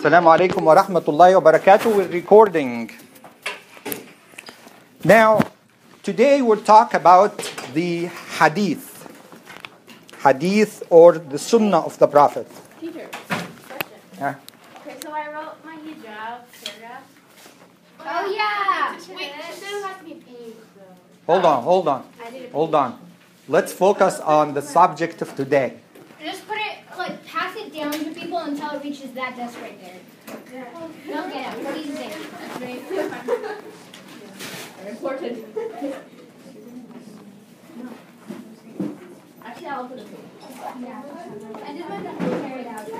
Assalamu alaikum wa rahmatullahi wa barakatuh. We're recording. Now, today we'll talk about the hadith. Hadith or the sunnah of the Prophet. Teacher, question. Yeah. Okay, so I wrote my hijab paragraph. Oh yeah! Wait, it still has to be paid though. Hold on. Let's focus on the subject of today. Just put it, like, pass it down to people until it reaches that desk right there. Don't get out. Please say. Important. Actually, I'll put it paid. Yeah. I just want to carry it out.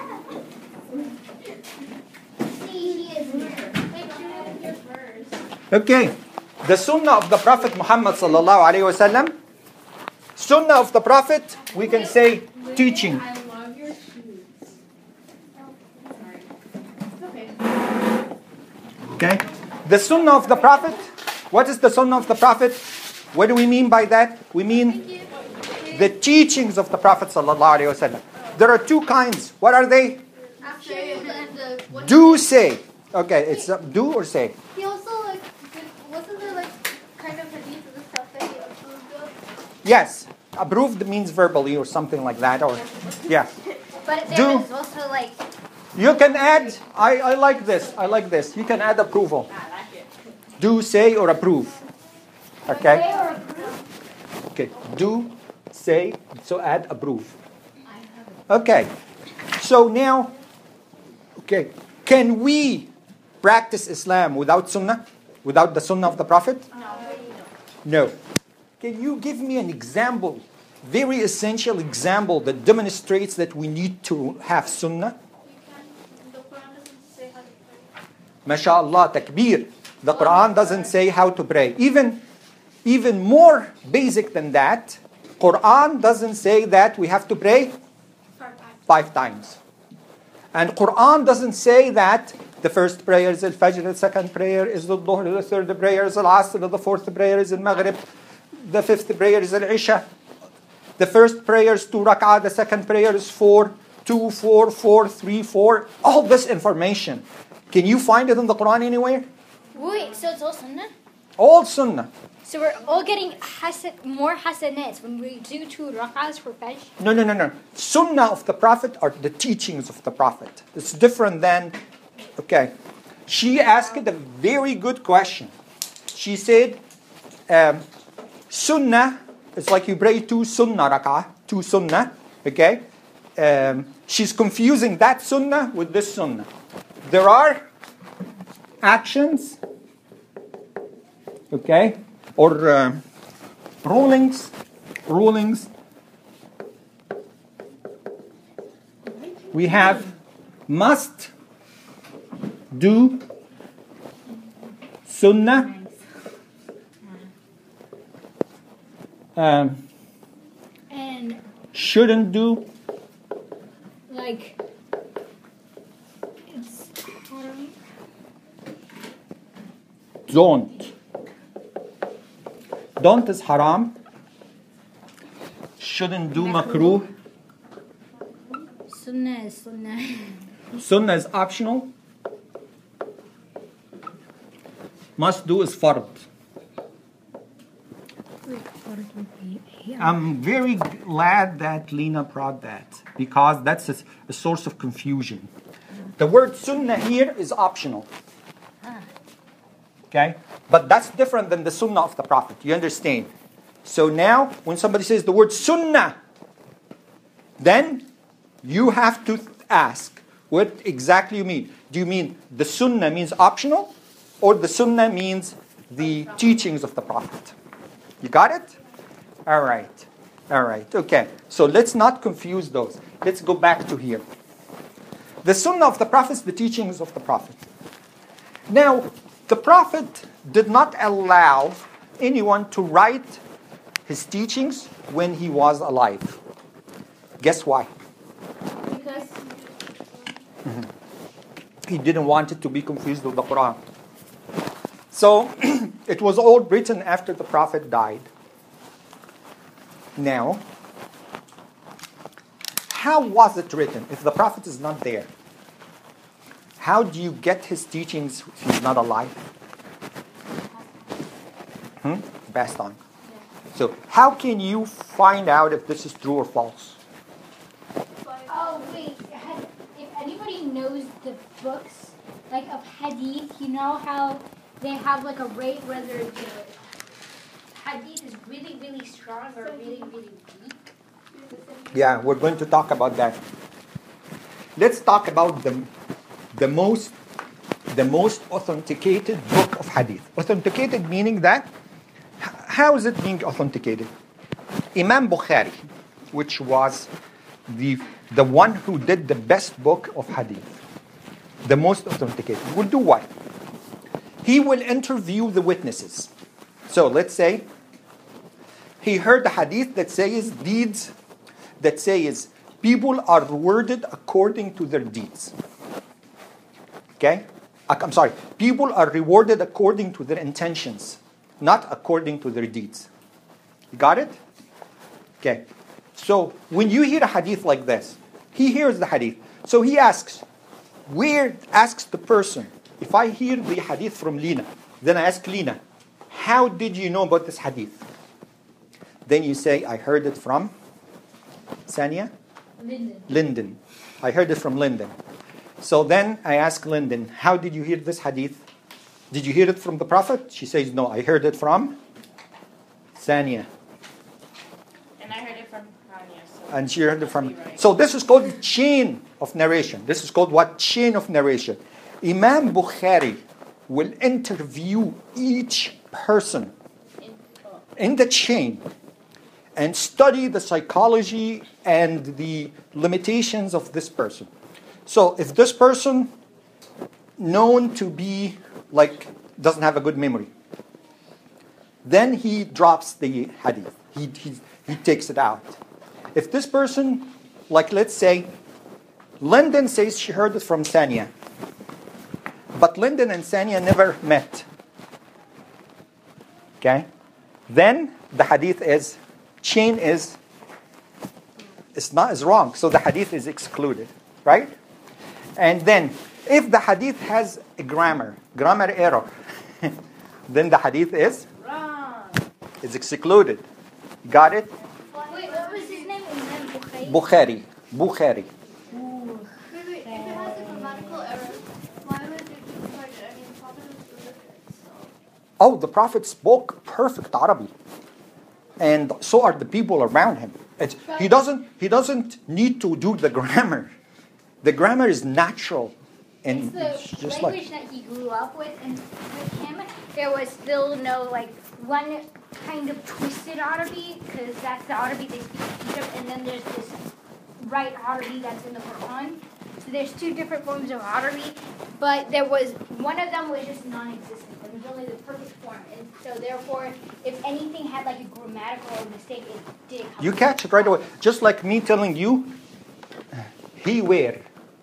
See, he is here. Wait, you have it here first. Okay. The sunnah of the Prophet Muhammad sallallahu alaihi wasallam. Sunnah of the Prophet, we can say teaching. I love your shoes. Sorry. Okay. Okay. The sunnah of the Prophet. What is the sunnah of the Prophet? What do we mean by that? We mean the teachings of the Prophet sallallahu alaihi wasallam. There are two kinds. What are they? Do say. Okay, it's do or say. He also, like, wasn't there, like, kind of hadith of the stuff that he approved of? Yes. Approved means verbally or something like that. Or yeah. But there Do. was also, like, You can add, I like this. You can add approval. I like it. Do, say, or approve. Okay? Say or approve. Okay. Do, say, so add approve. Okay. So now, okay. Can we practice Islam without sunnah? Without the sunnah of the Prophet? No. Can you give me an example, very essential example that demonstrates that we need to have sunnah? The Quran doesn't say how to pray. MashaAllah, takbir. The Quran doesn't say how to pray. Even more basic than that, Quran doesn't say that we have to pray 5 times. And Quran doesn't say that the first prayer is al-Fajr, the second prayer is the Dhuhr, the third prayer is al-Asr, the fourth prayer is al-Maghrib, the fifth prayer is al-Isha. The first prayer is 2 rak'ah, the second prayer is 4, 2, 4, 4, 3, 4. All this information. Can you find it in the Quran anywhere? Wait, so it's all sunnah? All sunnah. So we're all getting more hasanats when we do 2 rak'ahs for Fajr? No. Sunnah of the Prophet are the teachings of the Prophet. It's different than, okay. She asked a very good question. She said, Sunnah is like you pray 2 sunnah rak'ah, 2 sunnah, okay? She's confusing that sunnah with this sunnah. There are actions, okay, or rulings. We have must do sunnah. And Shouldn't do. like it's Don't. Don't is haram. Shouldn't do makruh. sunnah is sunnah. Sunnah is optional. Must do is fard. I'm very glad that Lena brought that because that's a source of confusion. The word sunnah here is optional. Okay? But that's different than the sunnah of the Prophet. You understand? So now, when somebody says the word sunnah, then you have to ask, what exactly you mean? Do you mean the sunnah means optional? Or the sunnah means the teachings of the Prophet? You got it? All right. Okay. So let's not confuse those. Let's go back to here. The sunnah of the Prophet is the teachings of the Prophet. Now, the Prophet did not allow anyone to write his teachings when he was alive. Guess why? Because He didn't want it to be confused with the Quran. So, it was all written after the Prophet died. Now, how was it written if the Prophet is not there? How do you get his teachings if he's not alive? Passed on. So how can you find out if this is true or false? Oh wait, if anybody knows the books like of hadith, you know how they have like a rate whether the hadith is really really strong or really really weak. Yeah, we're going to talk about that. Let's talk about the most authenticated book of hadith. Authenticated meaning that, how is it being authenticated? Imam Bukhari, which was the one who did the best book of hadith, the most authenticated, will do what? He will interview the witnesses. So let's say he heard the hadith that says deeds, that says people are rewarded according to their deeds. Okay? I'm sorry. People are rewarded according to their intentions, not according to their deeds. You got it? Okay. So when you hear a hadith like this, he hears the hadith. So he asks the person, if I hear the hadith from Lina, then I ask Lina, how did you know about this hadith? Then you say, I heard it from Sania? Linden. I heard it from Linden. So then I ask Linden, how did you hear this hadith? Did you hear it from the Prophet? She says, no, I heard it from Sania. And I heard it from Tanya. And she heard it from... So this is called chain of narration. This is called what? Chain of narration. Imam Bukhari will interview each person in the chain and study the psychology and the limitations of this person. So if this person known to be like doesn't have a good memory, then he drops the hadith. He takes it out. If this person, like let's say, Linden says she heard it from Sania, but Linden and Sania never met. Okay? Then the hadith is, chain is wrong. So the hadith is excluded. Right? And then, if the hadith has a grammar error, then the hadith is Wrong. excluded. Got it? Wait, what was his name? Imam Bukhari. Wait, if it has a grammatical error, why would it be recorded? I mean, the Prophet was illiterate, so... Oh, the Prophet spoke perfect Arabic. And so are the people around him. He doesn't need to do the grammar. The grammar is natural. And It's the just language that he grew up with, and with him, there was still no one kind of twisted Arabic, because that's the Arabic they speak in Egypt, and then there's this right Arabic that's in the Quran. So there's two different forms of Arabic, but there was one of them was just non-existent. It was only the perfect form, and so therefore, if anything had like a grammatical mistake, it did come. You catch it right away. Just like me telling you, he were.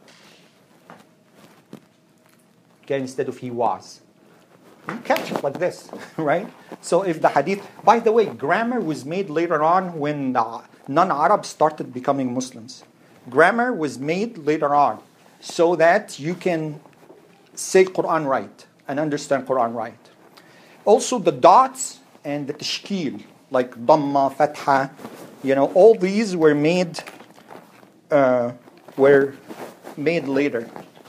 Okay, instead of he was. You catch it like this, right? So if the hadith, by the way, grammar was made later on when non-Arabs started becoming Muslims. Grammar was made later on so that you can say Quran right and understand Quran right. Also the dots and the tashkil, like Dhamma, Fatha, all these were made later.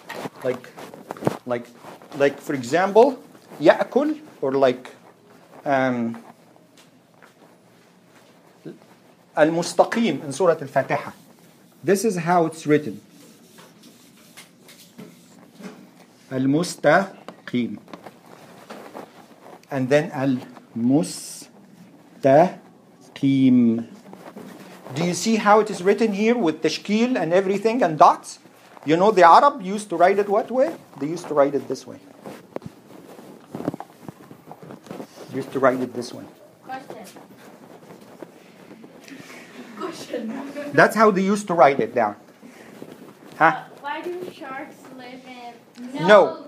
Like for example, Ya'kul, or like Al-Mustaqim in Surah Al-Fatiha. This is how it's written. Al-Mustaqim. And then Al-Mustaqim. Do you see how it is written here with tashkil and everything and dots? You know the Arab used to write it what way? They used to write it this way. Used to write it this way. Question. That's how they used to write it down. Huh? Why do sharks live in... No.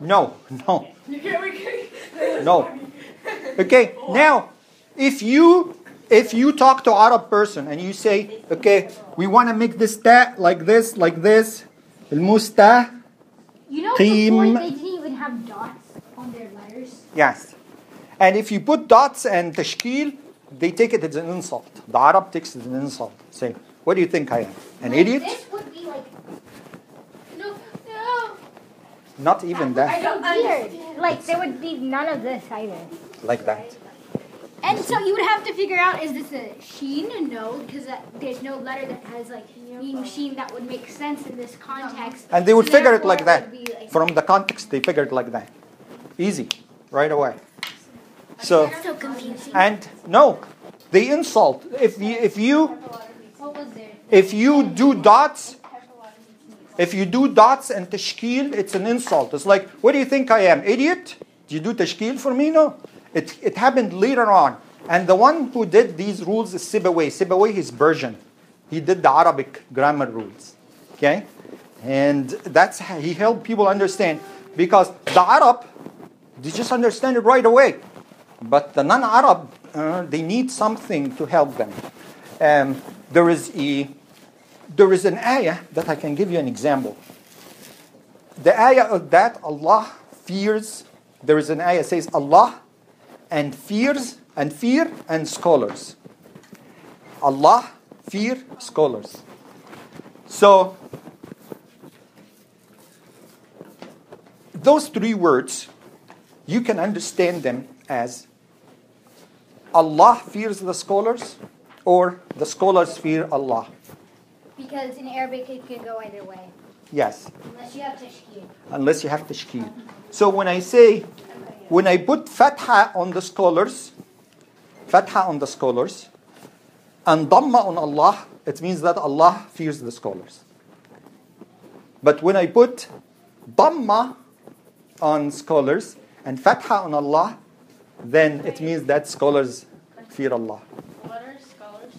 No. Okay, now, if you talk to an Arab person and you say, okay, we want to make this ta like this, al-musta. You know know Qim. before they didn't even have dots on their letters? Yes. And if you put dots and tashkil, they take it as an insult. The Arab takes it as an insult. Say, what do you think I am? An Like, idiot? This would be like, No. Not even I that. don't either. Like, there would be none of this either. Like that. And so you would have to figure out, is this a sheen? No, because there's no letter that has like sheen that would make sense in this context. And they would So figure it therefore like that. would be like- From the context, they figured like that. Easy. Right away. So, so confusing. and no, they insult. If you What was there? do dots, if you do dots and tashkil, it's an insult. It's like, what do you think I am, idiot? Do you do tashkil for me? No. It happened later on. And the one who did these rules is Sibawayh. Sibawayh is Persian. He did the Arabic grammar rules. Okay? And that's how he helped people understand. Because the Arab, they just understand it right away. But the non-Arab, they need something to help them. There is an ayah that I can give you an example. The ayah of that Allah fears, there is an ayah says Allah and fear and scholars. Allah, fear, scholars. So those three words, you can understand them as Allah fears the scholars or the scholars fear Allah. Because in Arabic it can go either way. Yes, Unless you have tashkil. unless you have tashkil. So when I put fatha on the scholars, and dhamma on Allah, it means that Allah fears the scholars. But when I put dhamma on scholars and fatha on Allah, then it means that scholars fear Allah. What are scholars?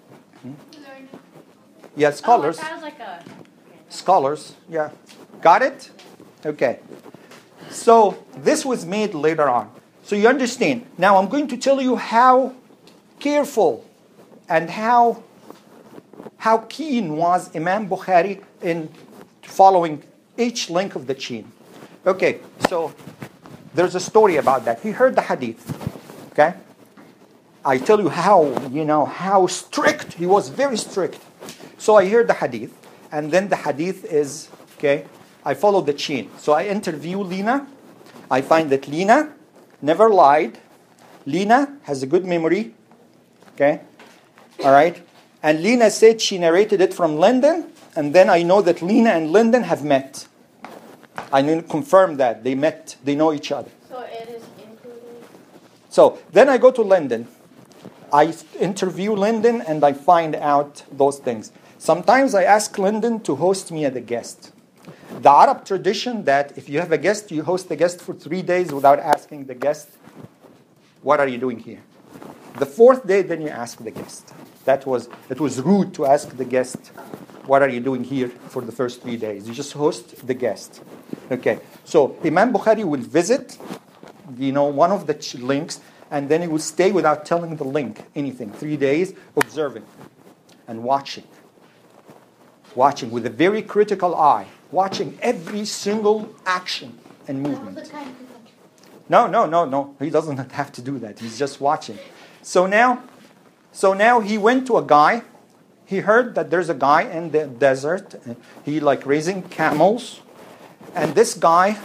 Yeah, scholars. Oh, I thought it was like a. Scholars, yeah. Got it? Okay. So this was made later on. So you understand. Now I'm going to tell you how careful and how keen was Imam Bukhari in following each link of the chain. Okay, so there's a story about that. He heard the hadith. Okay? I tell you how strict. He was very strict. So I heard the hadith. And then the hadith is, okay, I follow the chain. So I interview Lina. I find that Lina never lied. Lina has a good memory. Okay? All right? And Lina said she narrated it from Lyndon. And then I know that Lina and Lyndon have met. I confirm that. They met. They know each other. So it is included. So then I go to Lyndon. I interview Lyndon and I find out those things. Sometimes I ask Lyndon to host me as a guest. The Arab tradition that if you have a guest, you host the guest for 3 days without asking the guest, what are you doing here? The fourth day, then you ask the guest. It was rude to ask the guest, what are you doing here for the first 3 days? You just host the guest. Okay, so Imam Bukhari will visit, one of the links, and then he will stay without telling the link anything. 3 days, observing and watching with a very critical eye, watching every single action and movement. No. He doesn't have to do that. He's just watching. So now he went to a guy. He heard that there's a guy in the desert. He raising camels. And this guy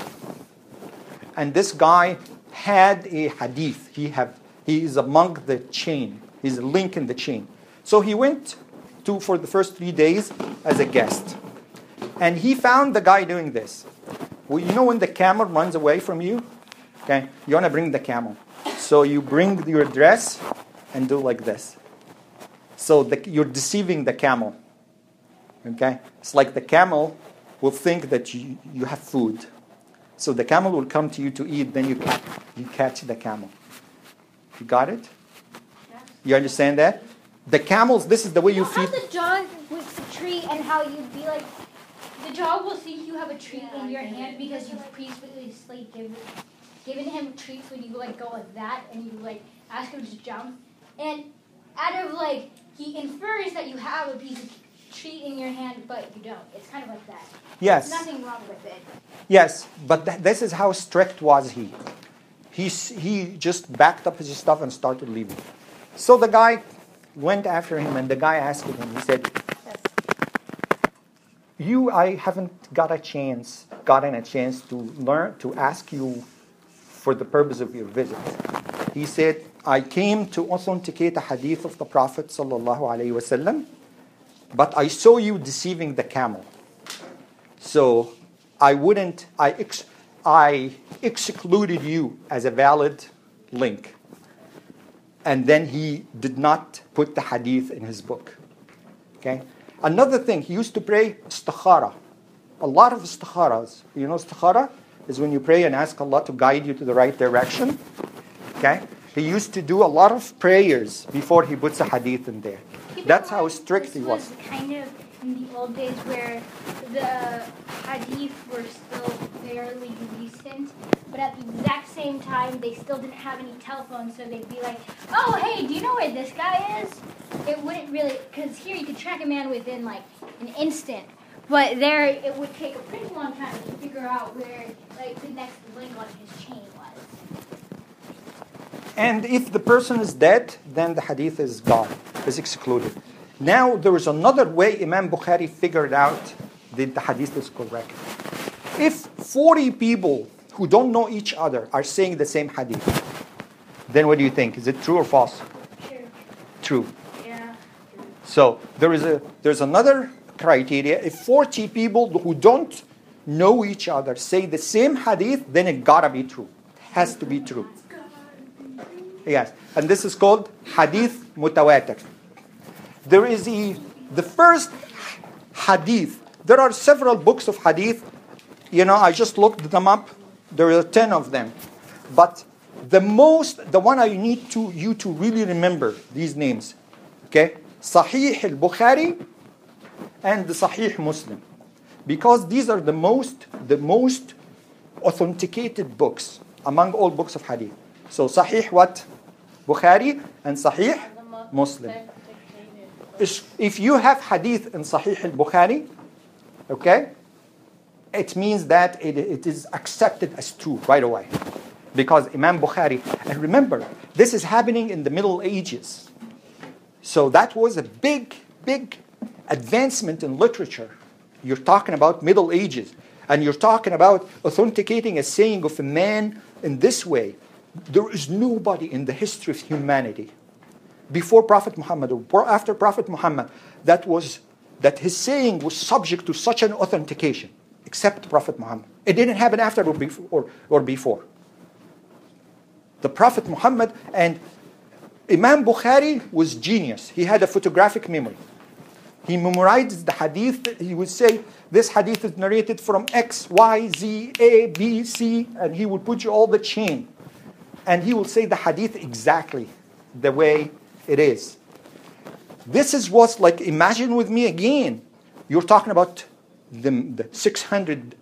had a hadith. He is among the chain. He's a link in the chain. So he went for the first 3 days as a guest. And he found the guy doing this. Well, when the camel runs away from you? Okay, you want to bring the camel. So you bring your dress and do like this. So you're deceiving the camel. Okay? It's like the camel will think that you have food. So the camel will come to you to eat, then you catch the camel. You got it? You understand that? The camels, this is the way you feed. How the dog with the tree and how you'd be like, the dog will think you have a treat in your hand because you've previously given him treats when you go like that and you ask him to jump. And out of he infers that you have a piece of sheet in your hand, but you don't. It's kind of like that. Yes. There's nothing wrong with it. Yes, but this is how strict was he. He just backed up his stuff and started leaving. So the guy went after him, and the guy asked him, he said, I haven't gotten a chance to learn, to ask you for the purpose of your visit. He said, I came to authenticate a hadith of the Prophet sallallahu alaihi wasallam, but I saw you deceiving the camel. So I excluded you as a valid link. And then he did not put the hadith in his book. Okay? Another thing, he used to pray istikhara. A lot of istikharas. You know istikhara is when you pray and ask Allah to guide you to the right direction. Okay? He used to do a lot of prayers before he puts a hadith in there. That's how strict he was. This was kind of in the old days where the hadith were still fairly recent, but at the exact same time they still didn't have any telephones, so they'd be like, oh hey, do you know where this guy is? It wouldn't really, because here you could track a man within like an instant, but there it would take a pretty long time to figure out where like the next link on his chain was. And if the person is dead, then the hadith is gone, is excluded. Now there is another way Imam Bukhari figured out that the hadith is correct. If 40 people who don't know each other are saying the same hadith, then what do you think? Is it true or false? True. True. Yeah. So there's another criteria. If 40 people who don't know each other say the same hadith, then it gotta be true. It has to be true. Yes. And this is called hadith mutawatir. There is the first hadith. There are several books of hadith. You know, I just looked them up. There are 10 of them. But the one I need you to really remember these names. Okay? Sahih al-Bukhari and the Sahih Muslim. Because these are the most authenticated books among all books of hadith. So Sahih what? Bukhari and Sahih Muslim. If you have hadith in Sahih al-Bukhari, okay, it means that it is accepted as true right away. Because Imam Bukhari, and remember, this is happening in the Middle Ages. So that was a big advancement in literature. You're talking about Middle Ages. And you're talking about authenticating a saying of a man in this way. There is nobody in the history of humanity, before Prophet Muhammad or after Prophet Muhammad, that his saying was subject to such an authentication, except Prophet Muhammad. It didn't happen after or before. The Prophet Muhammad, and Imam Bukhari was genius. He had a photographic memory. He memorized the hadith. He would say, this hadith is narrated from X, Y, Z, A, B, C, and he would put you all the chain. And he will say the hadith exactly the way it is. This is what's like, imagine with me again, you're talking about the 600,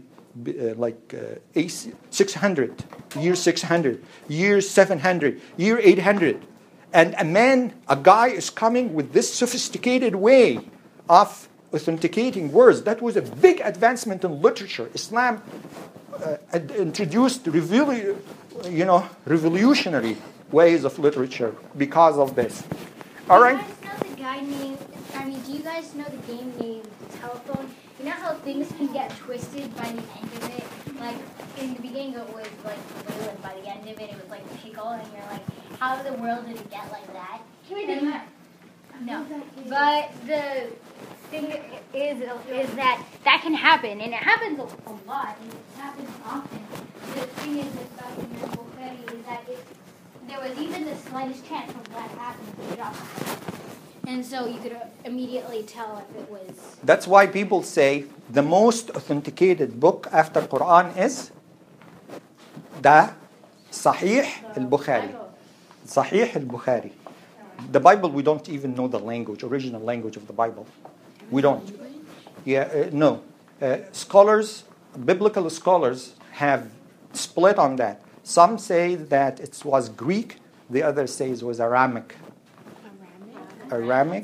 600, year 600, year 700, year 800. And a guy is coming with this sophisticated way of authenticating words. That was a big advancement in literature. Islam introduced revolutionary ways of literature because of this. All right? Do you guys know the game named Telephone? You know how things can get twisted by the end of it? Like, in the beginning it was like blue, and by the end of it it was like pickle, and you're like, how in the world did it get like that? No. But the thing is that can happen, and it happens a lot, and it happens often. The thing is about Imam Bukhari is that there was even the slightest chance of that happening. And so you could immediately tell if it was... That's why people say the most authenticated book after Quran is the Sahih al-Bukhari. Sahih al-Bukhari. The Bible, we don't even know the original language of the Bible. We don't. No. Biblical scholars have split on that. Some say that it was Greek. The others say it was Aramaic.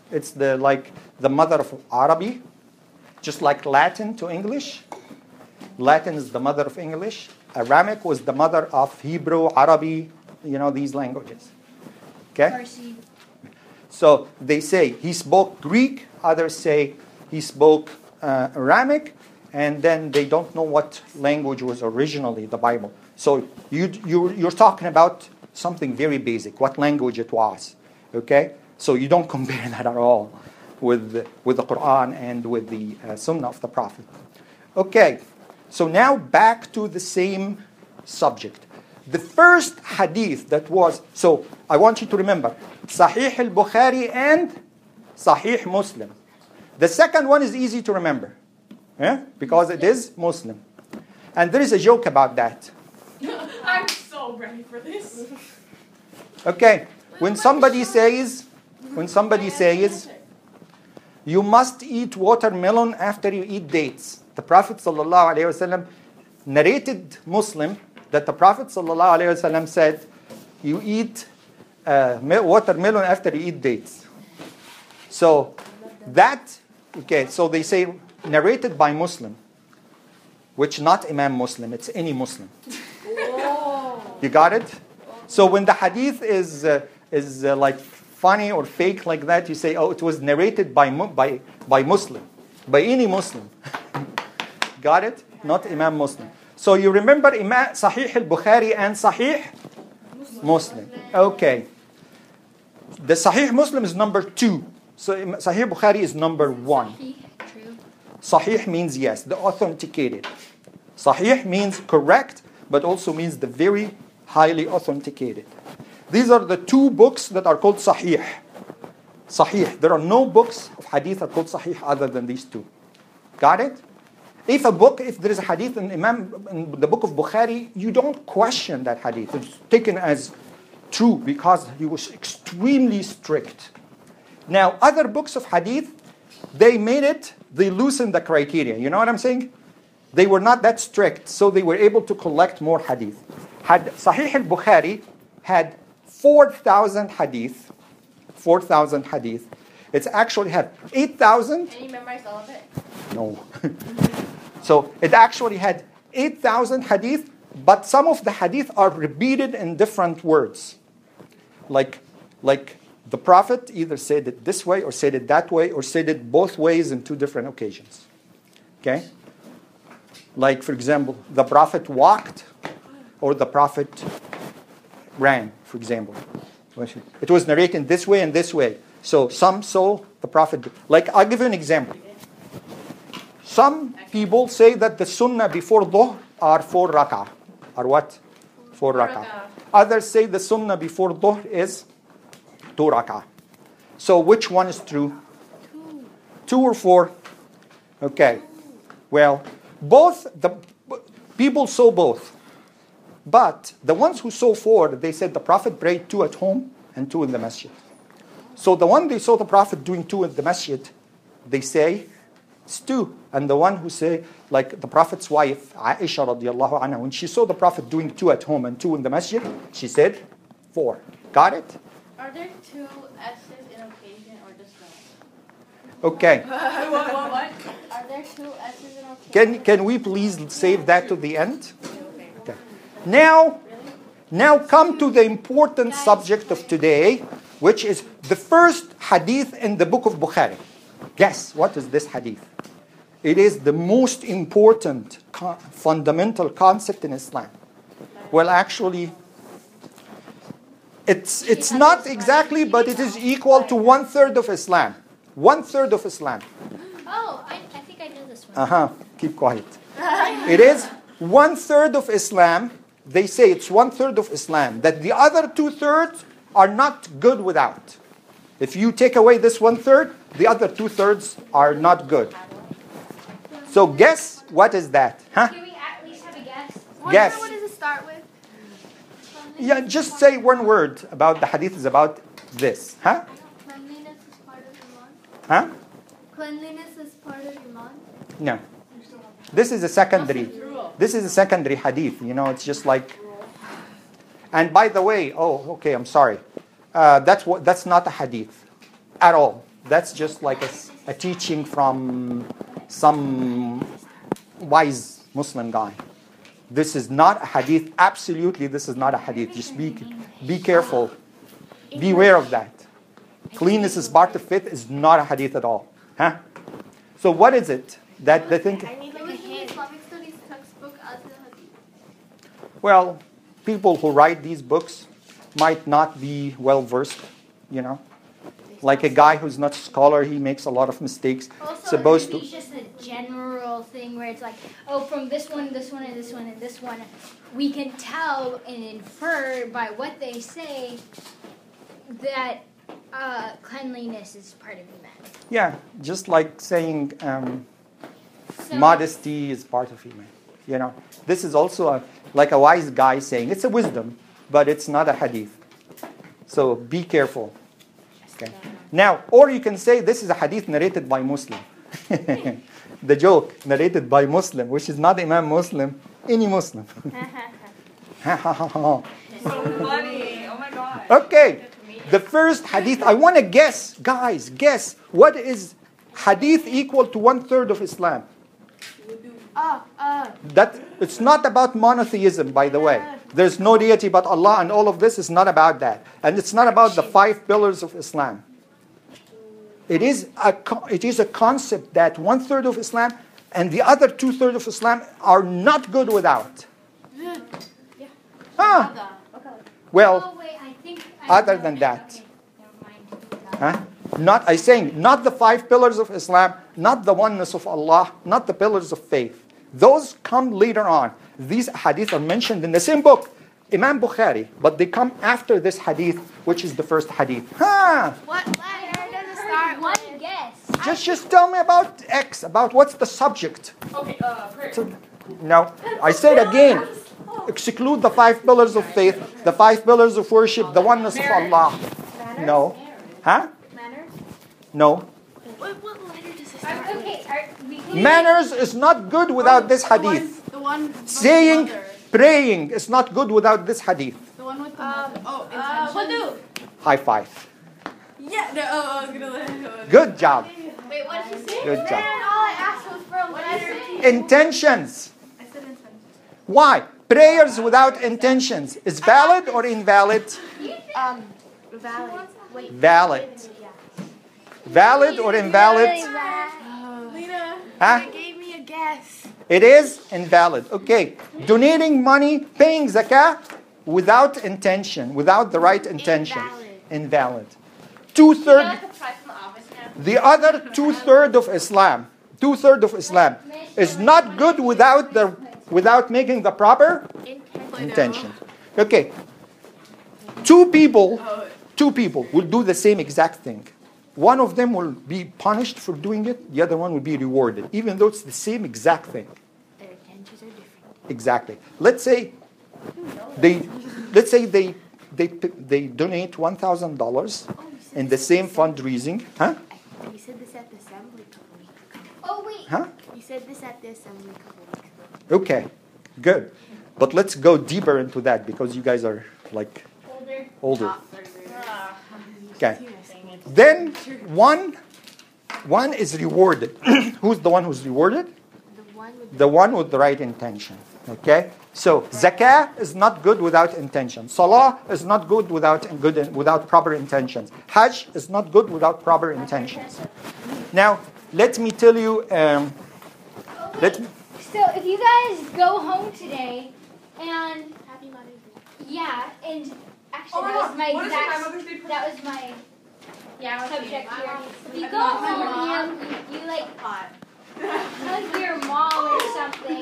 It's like the mother of Arabic, just like Latin to English. Latin is the mother of English. Aramaic was the mother of Hebrew, Arabic, these languages. Okay? Farsi. So they say he spoke Greek, others say he spoke Aramaic, and then they don't know what language was originally the Bible. So you're talking about something very basic, what language it was. Okay? So you don't compare that at all with the Quran and with the Sunnah of the Prophet. Okay, so now back to the same subject. The first hadith that was, so I want you to remember, Sahih al-Bukhari and Sahih Muslim. The second one is easy to remember, because it is Muslim. And there is a joke about that. I'm so ready for this. Okay, when somebody says, you must eat watermelon after you eat dates. The Prophet ﷺ narrated Muslim that the Prophet ﷺ said, you eat watermelon after you eat dates. So so they say narrated by Muslim, which not Imam Muslim, it's any Muslim. You got it? So when the hadith is like funny or fake like that, you say, oh, it was narrated by Muslim, by any Muslim. Got it? Not Imam Muslim. So you remember Sahih al-Bukhari and Sahih Muslim. Okay. The Sahih Muslim is number 2. So Sahih Bukhari is number 1. True. Sahih means yes, the authenticated. Sahih means correct, but also means the very highly authenticated. These are the 2 books that are called Sahih. Sahih. There are no books of hadith that are called Sahih other than these 2. Got it? If there is a hadith in the book of Bukhari, you don't question that hadith. It's taken as true because he was extremely strict. Now, other books of hadith, they loosened the criteria. You know what I'm saying? They were not that strict, so they were able to collect more hadith. Sahih al-Bukhari had 4,000 hadith. 4,000 hadith. It's actually had 8,000. And you memorized all of it? No. So it actually had 8,000 hadith, but some of the hadith are repeated in different words. Like the Prophet either said it this way or said it that way or said it both ways in 2 different occasions. Okay? Like, for example, the Prophet walked or the Prophet ran, for example. It was narrated this way and this way. So some saw the Prophet. Like, I'll give you an example. Some people say that the sunnah before dhuhr are 4 rak'ah. Are what? 4 rak'ah. Others say the sunnah before dhuhr is 2 rak'ah. So which one is true? 2 or 4? Okay. Well, both the people saw both. But the ones who saw 4, they said the Prophet prayed 2 at home and 2 in the masjid. So the one they saw the Prophet doing 2 in the masjid, they say it's 2. And the one who say, like the Prophet's wife, Aisha radiallahu anha, when she saw the Prophet doing 2 at home and 2 in the masjid, she said 4. Got it? Are there 2 S's in occasion or just one? Okay. What? Are there 2 S's in occasion? Can we please save that to the end? Okay. Now come to the important subject of today, which is the first hadith in the book of Bukhari. Guess, what is this hadith? It is the most important fundamental concept in Islam. Well, actually, it's not exactly, but it is equal to 1/3 of Islam. 1/3 of Islam. Oh, I think I know this one. Keep quiet. It is 1/3 of Islam. They say it's 1/3 of Islam. That the other 2/3 are not good without. If you take away this 1/3, the other 2/3 are not good. So guess what is that? Can we at least have a guess? Guess. What does it start with? Yeah, just say one word about the hadith is about this. Cleanliness is part of Iman. Cleanliness is part of Iman. No. This is a secondary. This is a secondary hadith. It's just like. And by the way, I'm sorry. That's not a hadith at all. That's just like a teaching from some wise Muslim guy. This is not a hadith. Absolutely, this is not a hadith. Just be careful. Beware of that. Cleanness is part of faith is not a hadith at all. Huh? So what is it that they think? It was in the Islamic studies textbook as a hadith. Well, people who write these books might not be well versed, you know. Like a guy who's not a scholar, he makes a lot of mistakes. Also, Supposed it's just a general thing where it's like, oh, from this one, this one, and this one, and this one, we can tell and infer by what they say that cleanliness is part of iman. Yeah, just like saying So, modesty is part of iman. You know, this is also like a wise guy saying it's a wisdom, but it's not a hadith. So be careful. Okay. Now, or you can say this is a hadith narrated by Muslim. The joke narrated by Muslim, which is not Imam Muslim, any Muslim. So funny. Oh my god. Okay. The first hadith, I want to guess, guys, guess what is hadith equal to 1/3 of Islam? That it's not about monotheism, by the way. There's no deity but Allah, and all of this is not about that. And it's not about the 5 pillars of Islam. It is a concept that 1/3 of Islam and the other 2/3 of Islam are not good without. Ah, well, oh, wait, I think other than that. Okay, never mind. Not, I'm saying, not the 5 pillars of Islam, not the oneness of Allah, not the pillars of faith. Those come later on. These hadith are mentioned in the same book, Imam Bukhari, but they come after this hadith, which is the first hadith. What letter does it start One with? guess. Just tell me about X, about what's the subject. Okay, prayer. So, no, I said again, exclude the 5 pillars of faith, the 5 pillars of worship, the oneness of Allah. No. Huh? Manners? No. What letter does it start with? Okay, Manners is not good without this hadith. The one Saying, praying is not good without this hadith. The one with the intention. High five. Yeah, no, I was gonna let it. Good job. Wait, what did you say? Good job. all I asked was for a letter. Intentions. I said intention. Why? Prayers without intentions is valid or invalid? Valid. Wait. Valid. Valid or invalid? Lena, Huh? you gave me a guess. It is invalid. Okay. Donating money, paying zakah without intention, without the right intention. Invalid. 2/3. The other 2/3 of Islam, 2/3 of Islam is not good without making the proper intention. Okay. Two people will do the same exact thing. One of them will be punished for doing it, the other one will be rewarded, even though it's the same exact thing. Their intentions are different. Exactly. Let's say they donate $1,000 in the same fundraising. Huh? You said this at the assembly a couple weeks ago. Oh, wait. Huh? You said this at the assembly a couple weeks ago. Okay. Good. But let's go deeper into that because you guys are like older. Okay. Then one is rewarded. Who's the one who's rewarded? The one with the right intention. Okay? So zakah is not good without intention. Salah is not good without proper intentions. Hajj is not good without proper intentions. Now, let me tell you. So if you guys go home today and Happy Mother's Day. yeah, and actually Oh my that was God, my what is your exact Mother's Day present? that was my subject here. If you go not home and you like hug your mom or something.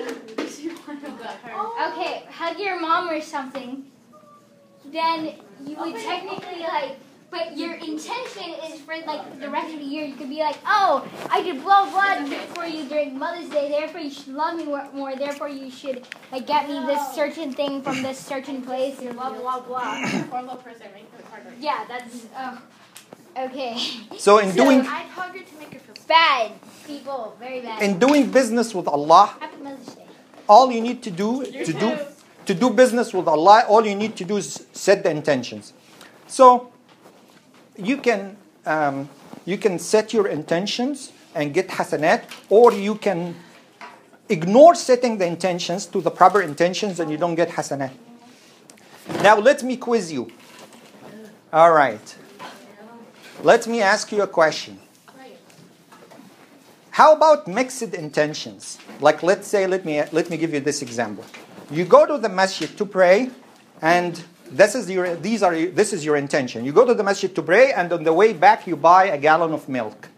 Okay, hug your mom or something. Then you would technically like, but your intention is for like the rest of the year. You could be like, oh, I did blah blah for you during Mother's Day. Therefore, you should love me more. Therefore, you should like get me this certain thing from this certain place and blah blah blah. Yeah, that's okay. So in doing I'd hug her to make her feel Bad people, very bad. in doing business with Allah, Happy Mother's Day. all you need to do to do business with Allah, all you need to do is set the intentions. So you can you can set your intentions and get hasanat, or you can ignore setting the intentions to the proper intentions and you don't get hasanat. Now let me quiz you. All right. Let me ask you a question. How about mixed intentions? Like let's say, let me give you this example. You go to the masjid to pray, and this is your intention. You go to the masjid to pray, and on the way back you buy a gallon of milk.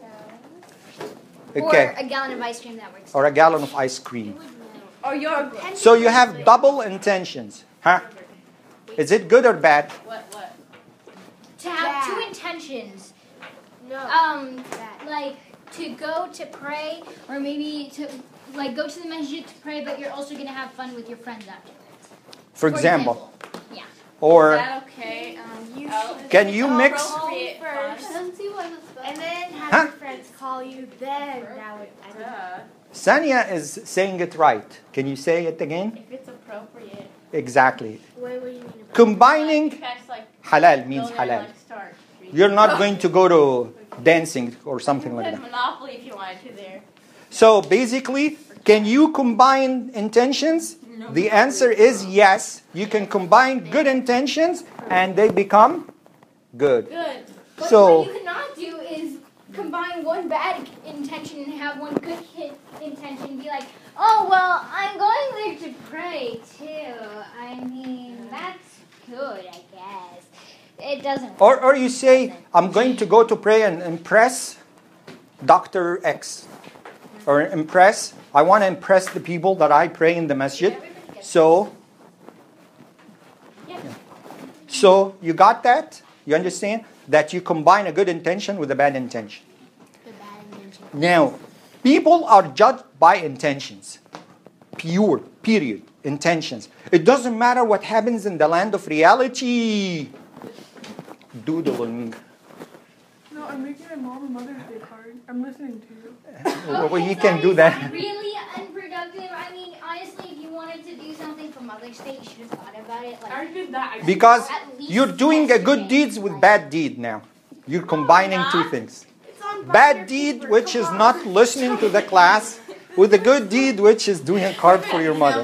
Okay. Or a gallon of ice cream that works. Or a gallon of ice cream. Or your So you have double intentions. Huh? Is it good or bad? What? To have two Bad. intentions. No. Like to go to pray, or maybe to like go to the masjid to pray, but you're also gonna have fun with your friends afterwards. For example. Yeah. Is Or that okay? You can you mix? Appropriate first. fun. I don't see why that's bad. and then have Huh? your friends call you. Then that would. I don't Sanya is saying it right. Can you say it again? If it's appropriate. Exactly. what do you mean about Combining You guys like halal means go there and, halal. like, start drinking. You're not going to go to dancing or something You like could that. Monopoly if you wanted to there. So basically, can you combine intentions? The answer is yes. You can combine good intentions and they become good. Good. But So- what you cannot do is combine one bad intention and have one good intention. Be like, oh well, I'm going there to pray too. I mean, that's good, I guess. It doesn't. Or you say, I'm going to go to pray and impress Dr. X. Or I want to impress the people that I pray in the masjid. So you got that? You understand? That you combine a good intention with a bad intention. the bad intention. Now, people are judged by intentions. Pure, period, intentions. It doesn't matter what happens in the land of reality. Doodling. No, I'm making my mom a Mother's Day card. I'm listening to you. Well, you can do that. Really unproductive. I mean, honestly, if you wanted to do something for Mother's Day, you should have thought about it. I already Like, did that. Because At least you're doing a good yesterday. deeds with bad deed now. You're combining two things. It's on Bad deed, which is not listening to the class, with a good deed, which is doing a card for your mother.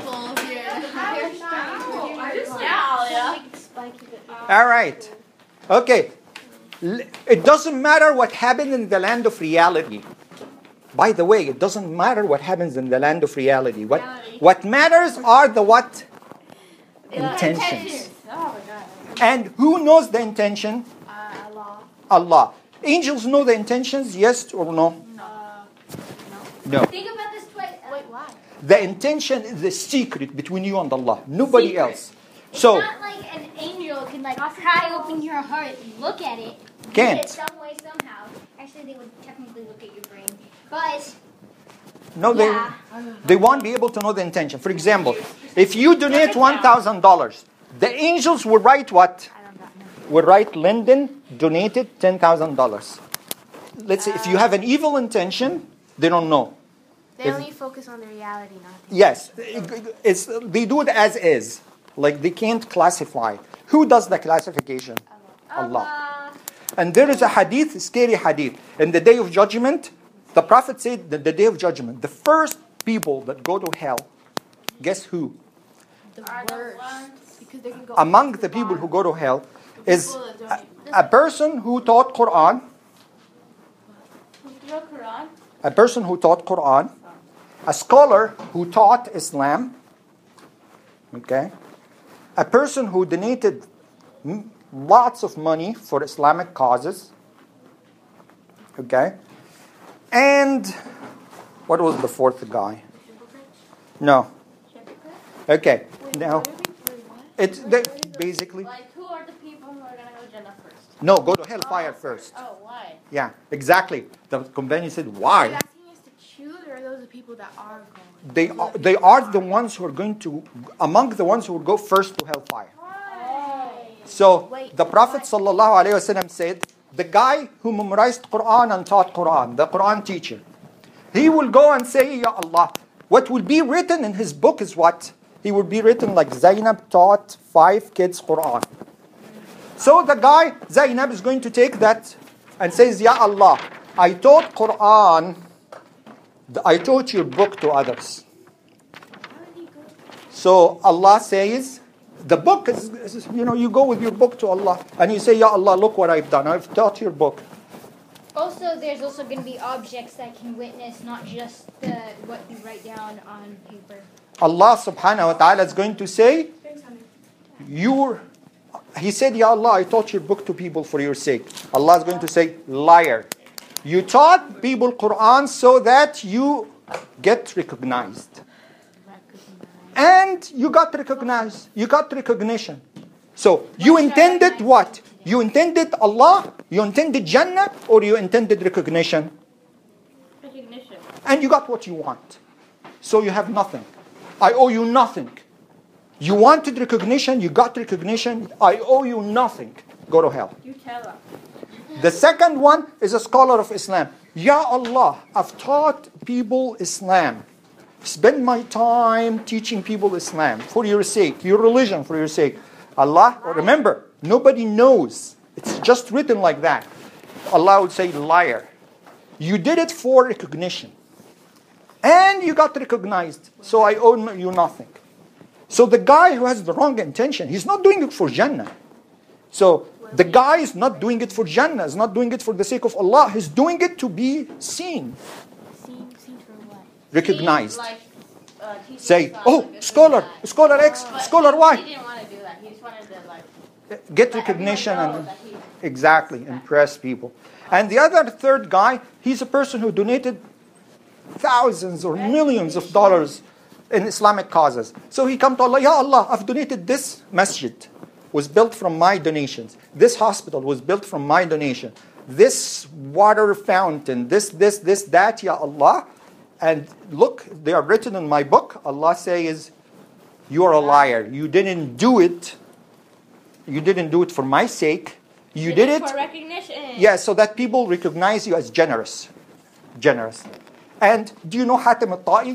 All right. Okay. It doesn't matter what happened in the land of reality. By the way, it doesn't matter what happens in the land of reality. What matters are the what? Intentions. Oh my god. And who knows the intention? Allah. Allah. Angels know the intentions, yes or no? No. think about this twice. Wait, why? The intention is a secret between you and Allah. Nobody Secret. else. It's So, not like an angel can like pry open your heart, look at it, Can't. do it some way somehow. Actually, they would technically look at your brain, but no, yeah. they won't be able to know the intention. For example, if you donate $1,000, the angels will write what? I don't know. Will write Lyndon donated $10,000. Let's say if you have an evil intention, they don't know. They If- only focus on the reality, not the. Yes, they do it as is. Like they can't classify. Who does the classification? Allah. And there is a hadith, scary hadith. In the day of judgment, the Prophet said that the day of judgment, the first people that go to hell, guess who? The worst. Because they can go Among the people who go to hell is a person who taught Quran, Quran. a person who taught Quran, a scholar who taught Islam, okay, a person who donated lots of money for Islamic causes, okay, and what was the fourth guy? No. Okay, now it's basically Like, who are the people who are gonna go to Jannah first? no, go to hellfire first. Oh, why? Yeah, exactly. The companion said, Are you why? asking us to choose, or are those the people that are going? They are the ones who are going to, among the ones who will go first to hellfire. So Wait, the Prophet ﷺ said, the guy who memorized Quran and taught Quran, the Quran teacher, he will go and say, Ya Allah, what will be written in his book is what? He will be written like Zainab taught 5 kids Quran. So the guy, Zainab, is going to take that and says, Ya Allah, I taught your book to others. So Allah says, the book is, you go with your book to Allah and you say, Ya Allah, look what I've done. I've taught your book. Also, there's also going to be objects that can witness, not just what you write down on paper. Allah subhanahu wa ta'ala is going to say, He said, Ya Allah, I taught your book to people for your sake. Allah is going to say, liar. You taught people Quran so that you get recognized. And you got recognized. You got recognition. So you intended what? You intended Allah? You intended Jannah? Or you intended recognition? Recognition. And you got what you want. So you have nothing. I owe you nothing. You wanted recognition, you got recognition. I owe you nothing. Go to hell. You tell them. The second one is a scholar of Islam. Ya Allah, I've taught people Islam. Spend my time teaching people Islam for your sake, your religion for your sake. Allah, remember, nobody knows. It's just written like that. Allah would say, liar. You did it for recognition. And you got recognized. So I owe you nothing. So the guy who has the wrong intention, he's not doing it for Jannah. So the guy is not doing it for Jannah, is not doing it for the sake of Allah. He's doing it to be seen. Seen for what? Recognized. Teaching Say, Islam, oh, like, scholar X, But scholar He Y. didn't want to do that. He just wanted to Get let recognition everyone know and that he- exactly impress people. And the other third guy, he's a person who donated thousands or millions of dollars in Islamic causes. So he come to Allah, Ya Allah, I've donated this masjid. Was built from my donations. This hospital was built from my donation. This water fountain, this, that, Ya Allah. And look, they are written in my book. Allah says, you are a liar. You didn't do it. You didn't do it for my sake. You did it for recognition. yeah, so that people recognize you as generous. Generous. And do you know Hatim al-Ta'i?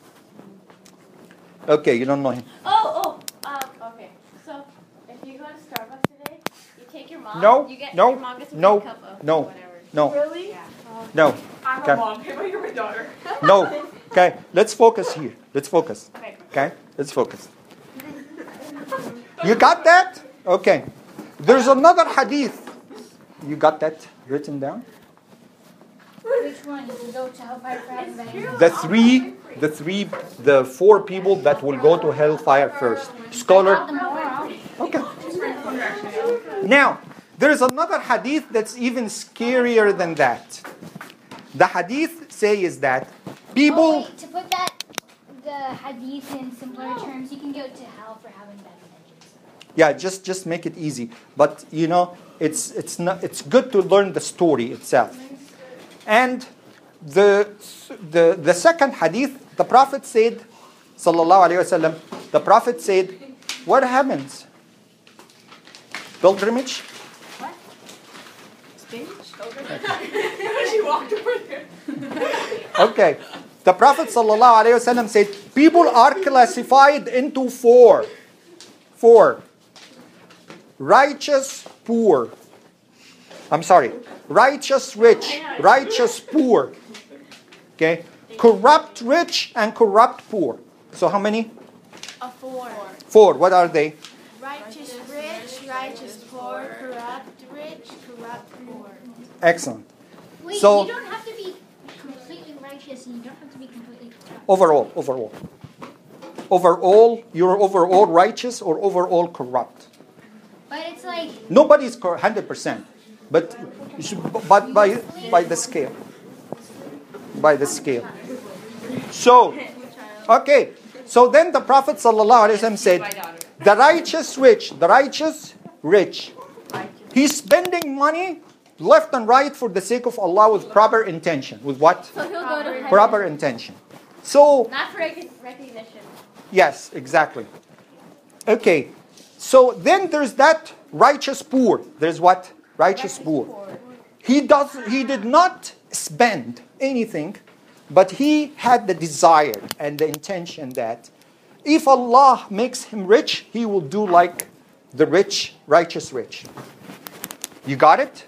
Okay, you don't know him. Okay. So if you go to Starbucks today, you take your mom. No, You get no, your mom gets a no, free cup of no. whatever. No, Really? Yeah. no. I'm Okay. a mom. Hey, but you're my daughter. No. Okay, let's focus here. Let's focus. Okay. Okay, let's focus. You got that? Okay. There's another hadith. You got that written down? Which one? You can go to Hellfire for having that. The four people that will go to hellfire first. Scholar. Okay. Now, there's another hadith that's even scarier than that. The hadith says that people. Oh, wait, to put the hadith in simpler terms, you can go to hell for having bad intentions. Yeah, just make it easy. But it's good to learn the story itself. And the second hadith, the Prophet said, sallallahu alaihi wasallam, the Prophet said, what happens? Pilgrimage? What? Spinach? She walked over there. Okay. The Prophet sallallahu alaihi wasallam said, people are classified into four. Righteous, poor. I'm sorry. Righteous, rich. Righteous, poor. Okay. Corrupt, rich, and corrupt, poor. So how many? A 4. 4. What are they? Righteous rich, righteous poor, corrupt rich, corrupt poor. Excellent. Wait, So- you don't have to be completely righteous and you don't have to be completely corrupt. Overall. Overall, you're overall righteous or overall corrupt. But it's like, Nobody's 100%. But you should, but by the scale. By the scale. So, okay. So then the Prophet ﷺ said, the righteous rich. He's spending money left and right for the sake of Allah with proper intention. With what? So he'll go to heaven. Proper intention. So, Not for recognition. yes, exactly. Okay. So then there's that righteous poor. There's what? Righteous poor. He did not spend anything, but he had the desire and the intention that if Allah makes him rich, he will do like the rich, righteous rich. You got it?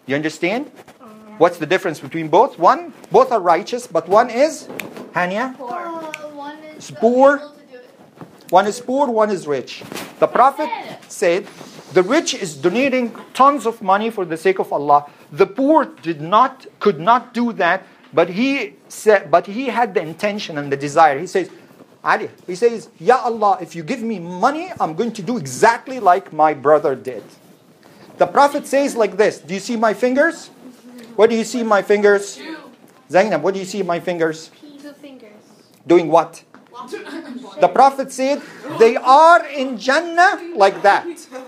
You understand? What's the difference between both? Both are righteous, but one is, Hania? One is Poor. able to do it. One is poor, one is rich. The Prophet said, the rich is donating tons of money for the sake of Allah. The poor could not do that, but he had the intention and the desire. He says, Ali, he says, Ya Allah, if you give me money, I'm going to do exactly like my brother did. The Prophet says like this, do you see my fingers? What do you see in my fingers? Zainab, what do you see in my fingers? 2 fingers. Doing what? The Prophet said, they are in Jannah like that.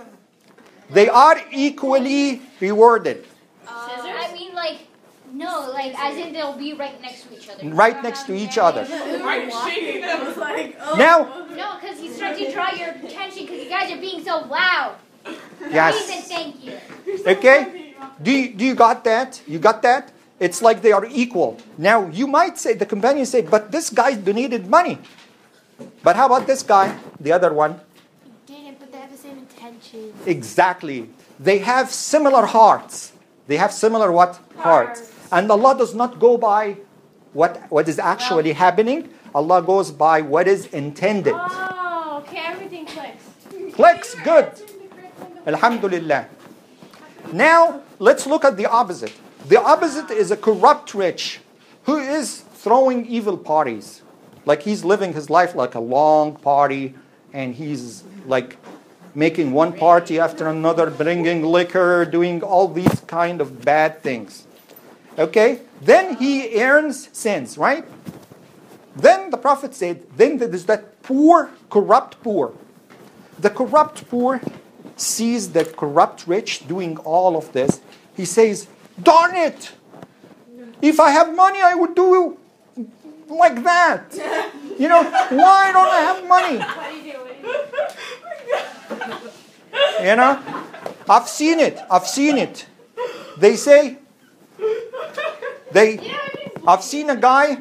They are equally rewarded. I mean, like, no, like, as in they'll be right next to each other. Right next to each other. I'm shaking. I was like, oh. Now, No, because he's trying to draw your attention because you guys are being so loud. yes. Please and thank you. Okay? Do you got that? You got that? It's like they are equal. Now, you might say, the companions say, but this guy donated money. But how about this guy, the other one? Didn't, but they have the same intention. Exactly. They have similar hearts. They have similar what? Hearts. And Allah does not go by what is actually happening. Allah goes by what is intended. Oh, okay, everything clicks. Clicks, good. Alhamdulillah. Now, let's look at the opposite. The opposite is a corrupt rich who is throwing evil parties. Like he's living his life like a long party, and he's like making one party after another, bringing liquor, doing all these kind of bad things. Okay? Then he earns sins, right? Then the Prophet said, then there's that poor, corrupt poor. The corrupt poor sees the corrupt rich doing all of this. He says, darn it! If I have money, I would do like that. You know, why don't I have money? What do you do? What do you do? You know, I've seen it. They say, I've seen a guy,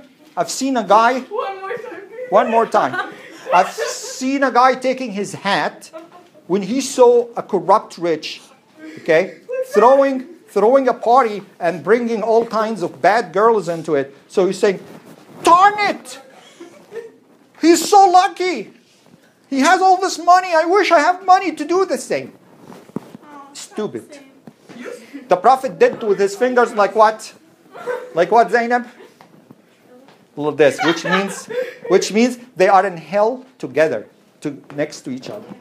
one more time. I've seen a guy taking his hat when he saw a corrupt rich, okay, throwing a party and bringing all kinds of bad girls into it. So he's saying, darn it! He's so lucky. He has all this money. I wish I have money to do the same. Stupid. The Prophet did with his fingers like what? Like what, Zainab? Like this, which means they are in hell together, next to each other.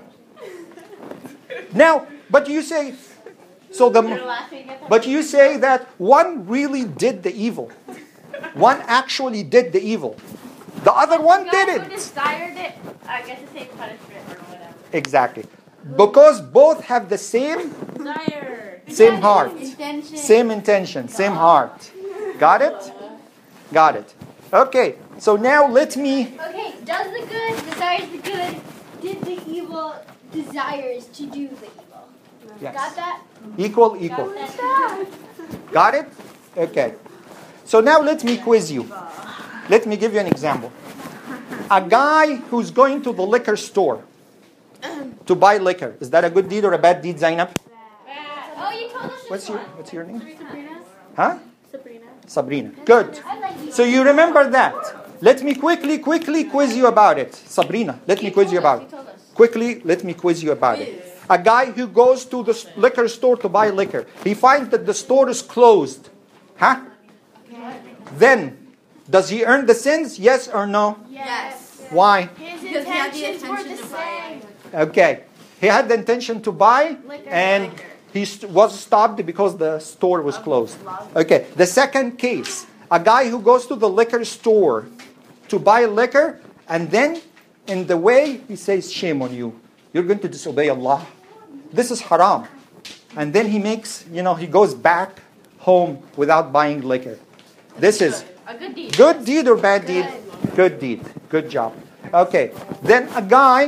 Now, but you say, but you say that one really did the evil. One actually did the evil. The other one Who didn't. desired it, I get the same punishment or whatever. Exactly. Because both have the same heart. Intention. Same intention, same heart. Got it? Got it. Okay, so now let me... Okay, does the good desires the good, did the evil desires to do the evil. Yes. Got that? Equal. Got it? Okay. So now let me quiz you. Let me give you an example. A guy who's going to the liquor store to buy liquor. Is that a good deed or a bad deed, Zainab? Oh, you told us this What's your name? Sabrina? Huh? Sabrina. Sabrina. Good. I like you. So you remember that. Let me quickly quiz you about it. Sabrina, let me quiz you about it. Quickly, let me quiz you about it. A guy who goes to the liquor store to buy liquor. He finds that the store is closed. Huh? Then, does he earn the sins? Yes or no? Yes. Why? His Because he had the intentions were the intention to buy. same. Okay. He had the intention to buy, Liquor. and he was stopped because the store was closed. Okay. The second case, a guy who goes to the liquor store to buy liquor, and then in the way he says, shame on you. You're going to disobey Allah. This is haram. And then he goes back home without buying liquor. This is A good deed. good deed or bad deed? Good deed. Good job. Okay. Then a guy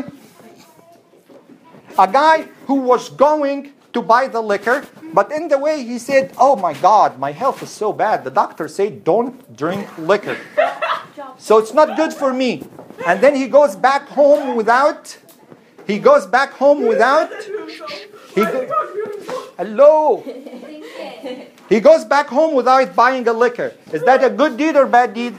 who was going to buy the liquor, but in the way he said, oh my God, my health is so bad. The doctor said, don't drink liquor. So it's not good for me. And then he goes back home without... Hello. He goes back home without buying a liquor. Is that a good deed or bad deed?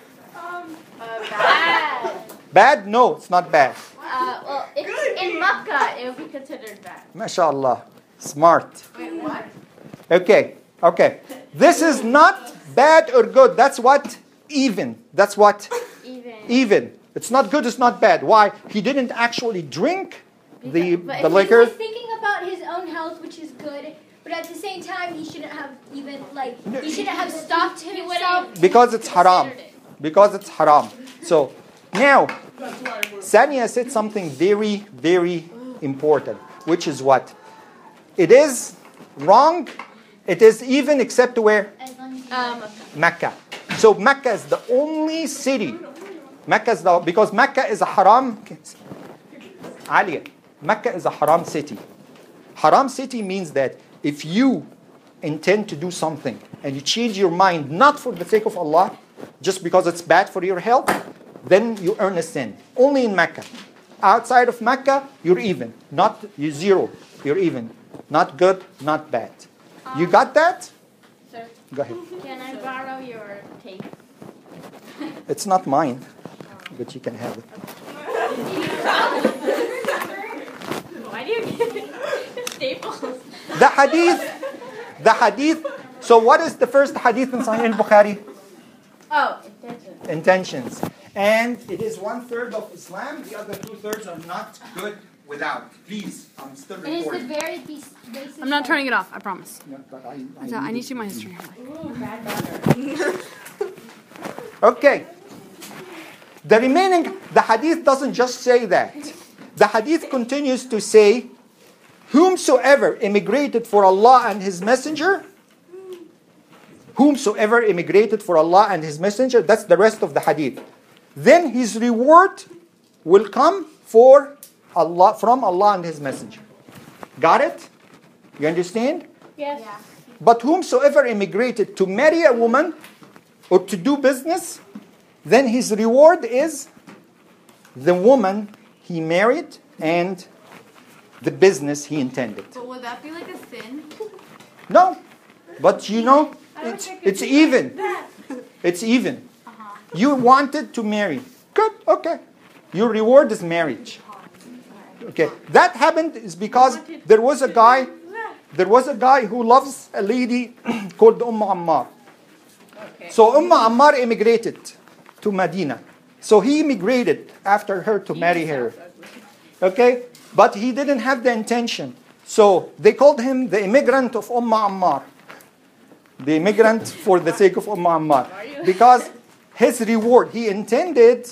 Bad. Bad? No, it's not bad. Well, it's in Makkah, it would be considered bad. MashaAllah. Smart. Wait, what? Okay. This is not bad or good. That's what? Even. That's what? Even. It's not good, it's not bad. Why? He didn't actually drink the liquor. He was thinking about his own health, which is good, but at the same time, he shouldn't have he shouldn't have stopped himself. Because it's haram. Because it's haram. So, now, Sania said something very, very important, which is what? It is wrong. It is even except where? Mecca. So Mecca is the only city. Because Mecca is a haram. Aliya, Mecca is a haram city. Haram city means that if you intend to do something and you change your mind not for the sake of Allah, just because it's bad for your health, then you earn a sin. Only in Mecca. Outside of Mecca, you're even. You're zero. You're even. Not good, not bad. You got that? Sir, Go ahead. can I borrow your tape? It's not mine, but you can have it. Why do you get staples? The hadith. So what is the first hadith in Sahih al-Bukhari? Oh, Intentions. And it is 1/3 of Islam. The other 2/3 are not good without. Please, I'm still It is the recording. very basic. I'm not turning it off, I promise. No, but I need to see my history. Okay. The hadith doesn't just say that. The hadith continues to say, whomsoever immigrated for Allah and His Messenger, that's the rest of the hadith, then his reward will come from Allah and His Messenger. Got it? You understand? Yes. But whomsoever immigrated to marry a woman or to do business, then his reward is the woman he married and the business he intended. But would that be like a sin? No, but it's even. It's even. You wanted to marry. Good, okay. Your reward is marriage. Okay, that happened is because there was a guy who loves a lady called Ammar. So Ammar immigrated to Medina. So he immigrated after her to marry her. Okay, but he didn't have the intention. So they called him the immigrant of Ammar. The immigrant for the sake of Ammar. Because his reward, he intended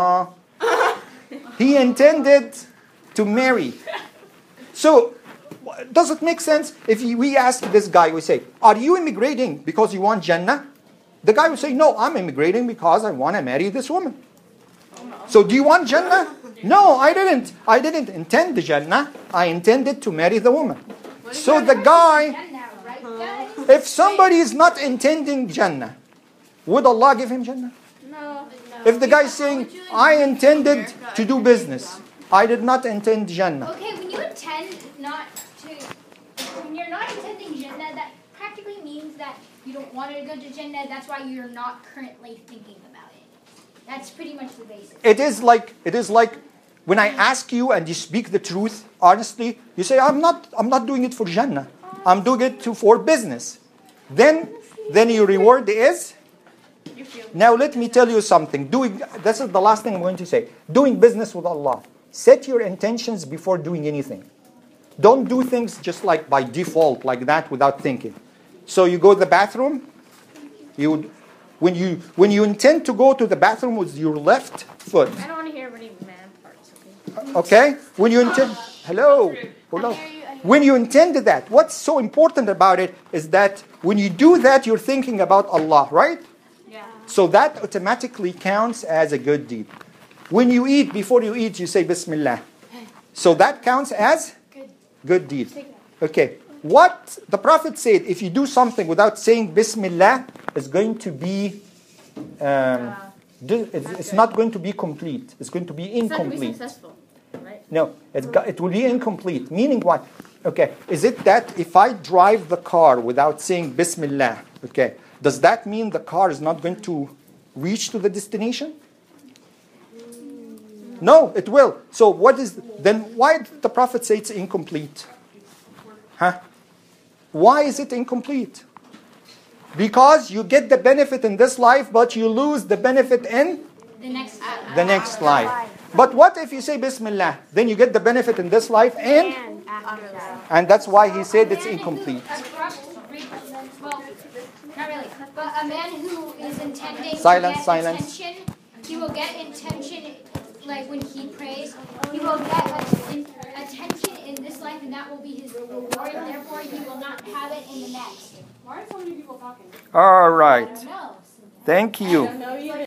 to marry. So, does it make sense if we ask this guy, we say, are you immigrating because you want Jannah? The guy will say, no, I'm immigrating because I want to marry this woman. So, do you want Jannah? No, I didn't. I didn't intend the Jannah. I intended to marry the woman. So, the guy, if somebody is not intending Jannah, would Allah give him Jannah? No. If the guy is saying, I intended to do business, I did not intend Jannah. Okay, when you're not intending Jannah, that practically means that you don't want to go to Jannah. That's why you're not currently thinking about it. That's pretty much the basics. It is like when I ask you and you speak the truth honestly, you say, I'm not doing it for Jannah. I'm doing it for business. Then your reward is. Now let me tell you something. This is the last thing I'm going to say. Doing business with Allah. Set your intentions before doing anything. Don't do things just like by default, like that, without thinking. So you go to the bathroom. When you intend to go to the bathroom with your left foot. I don't want to hear any man parts. Okay? When you intend. Hello. When you intend that, what's so important about it is that when you do that, you're thinking about Allah, right? Yeah. So that automatically counts as a good deed. When you eat, before you eat, you say Bismillah. So that counts as good deed. Okay. What the Prophet said, if you do something without saying Bismillah, it's going to be, it's not going to be complete. It's going to be incomplete. It's not going to be successful, right? No, it will be incomplete. Meaning what? Okay, is it that if I drive the car without saying Bismillah, okay, does that mean the car is not going to reach to the destination? No, it will. So then why did the Prophet say it's incomplete? Huh? Why is it incomplete? Because you get the benefit in this life, but you lose the benefit in the next life. But what if you say Bismillah? Then you get the benefit in this life and that's why he said it's incomplete. Well, not really. But a man who is intending Silence. attention, he will get intention, like when he prays, he will get attention in this life, and that will be his reward. Therefore, he will not have it in the next. Why are so many people talking? All right. No. Thank you.